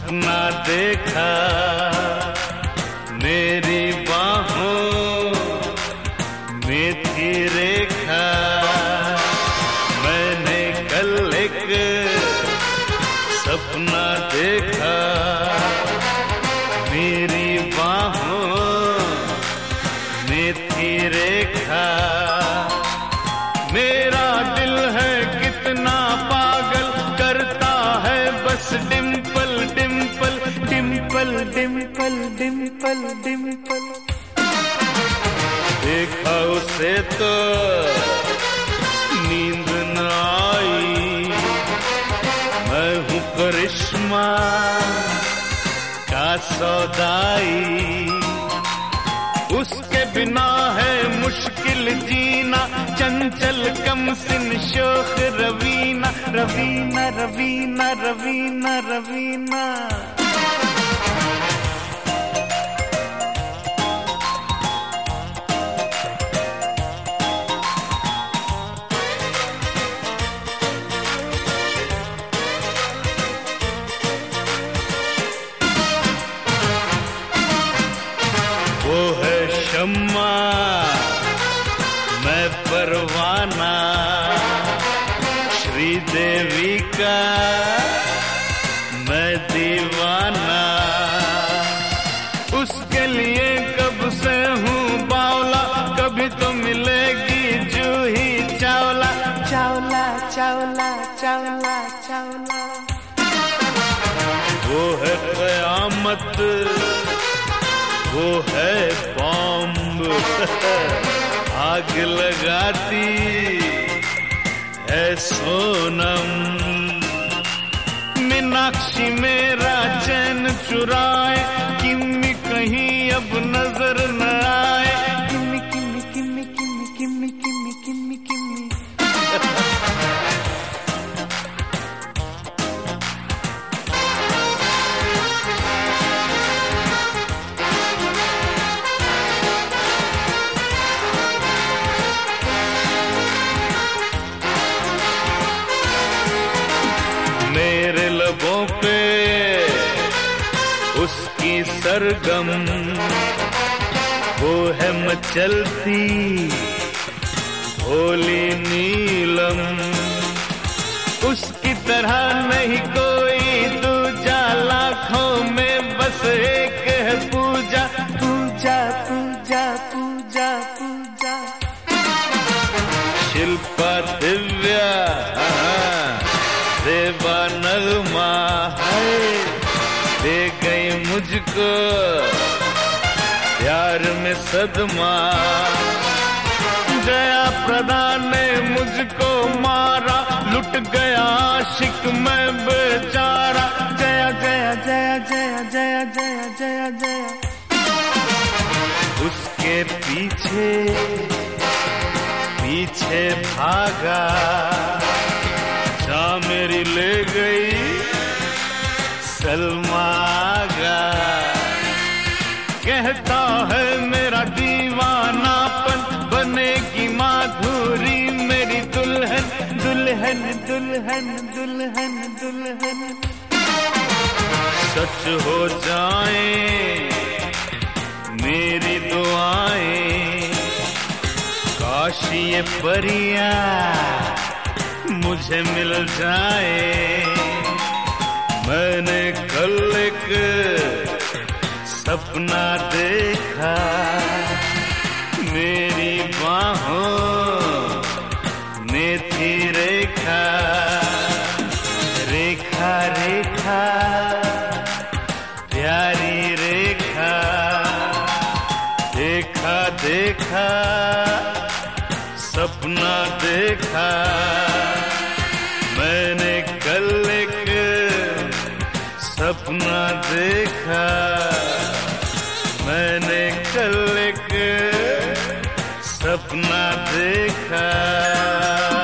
सपना देखा मेरी बाहों में थी रेखा। मैंने कल एक सपना देखा मेरी बाहों में थी रेखा। मेरा दिल है कितना पागल करता है बस डिम्पल डिम्पल डिम्पल डिम्पल डिम्पल डिम्पल। देखा उसे तो नींद न आई। मैं हूँ करिश्मा का सौदाई। उसके बिना है मुश्किल जीना चंचल कम सिन शोख रवीना रवीना रवीना रवीना रवीना। वो है शम्मा मैं परवाना श्रीदेवी का मैं दीवाना। उसके लिए कब से हूँ बावला कभी तो मिलेगी जूही चावला चावला चावला चावला चावला। वो है कयामत वो है बॉम्ब आग लगाती है सोनम। मीनाक्षी मेरा चैन चुराए किम्मी कहीं अब नजर न आए। किम्मी किम्मी किम्मी किम्मी किम्मी किम्मी किम्मी किम्मी। मेरे लबों पे उसकी सरगम वो है मचलती भोली नीलम। उसकी तरह नहीं कोई दूजा लाखों में बस एक है पूजा पूजा पूजा पूजा पूजा। शिल्पा दिव्या देवा नगमा है दे गई मुझको प्यार में सदमा। जया प्रदा ने मुझको मारा लुट गया आशिक मैं बेचारा। जया जया जया जया जया जया जया जया। उसके पीछे पीछे भागा जहाँ मेरी ले गई सलमा आगा। कहता है मेरा दीवानापन बनेगी माधुरी मेरी दुल्हन दुल्हन दुल्हन दुल्हन दुल्हन। सच हो जाए मेरी दुआएं काश ये परियां मुझे मिल जाए। मैंने कल एक सपना देखा मेरी बाहों में थी रेखा रेखा रेखा प्यारी रेखा। देखा देखा सपना देखा मैंने कल एक सपना देखा। मैंने कल एक सपना देखा।